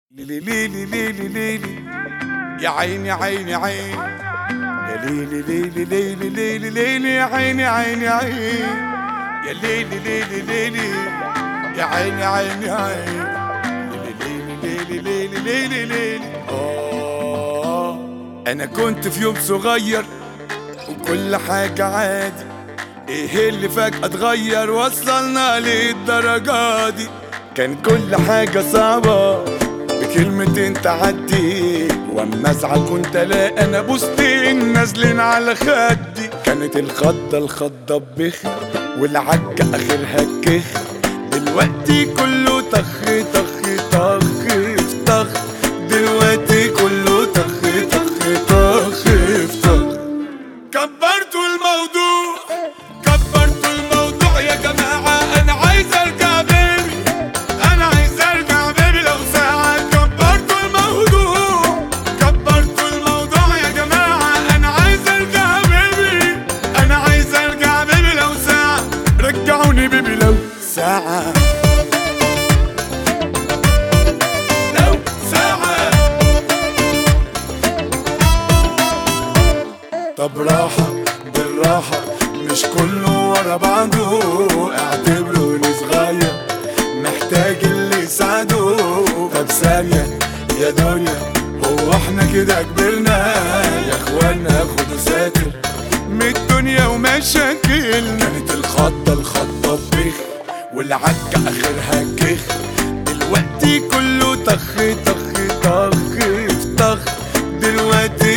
ليلي ليلي ليلي ليلي يا عيني عيني عيني يا ليلي ليلي ليلي ليلي ليلي يا عيني عيني عيني يا ليلي ليلي ليلي يا عيني عيني عيني ليلي ليلي ليلي ليلي ليلي أنا كنت في يوم صغير وكل حاجة عادي، ايه اللي فجأة اتغير وصلنا للدرجة دي؟ كان كل حاجة صعبة بكلمتين تعدي، واما ازعل كنت الاقي انا بوستين نازلين على خدي. كانت الخضة بخ والعجة اخرها كخ، دلوقتي كله طخ طخ طخ طخ، دلوقتي كله طخ طخ طخ طخ. كبرتوا الموضوع كبرتوا الموضوع يا جماعة، أنا عايز أرجع بيبي، أنا عايز أرجع بيبي لو ساعة. كبرتوا الموضوع كبرتوا الموضوع يا جماعة، أنا عايز أرجع بيبي، أنا عايز أرجع بيبي لو ساعة. رجعوني بيبي لو ساعة، لو ساعة. طب راحة بالراحة مش كله ورا بعضه، اعتبروني صغير محتاج اللي يساعده. طب ثانية يا دنيا، هو احنا كده كبرنا يا اخوانا؟ خدوا ساتر من الدنيا ومشاكلنا. كانت الخضة بخ والعجة اخرها كخ، دلوقتي كله طخ طخ طخ طخ، دلوقتي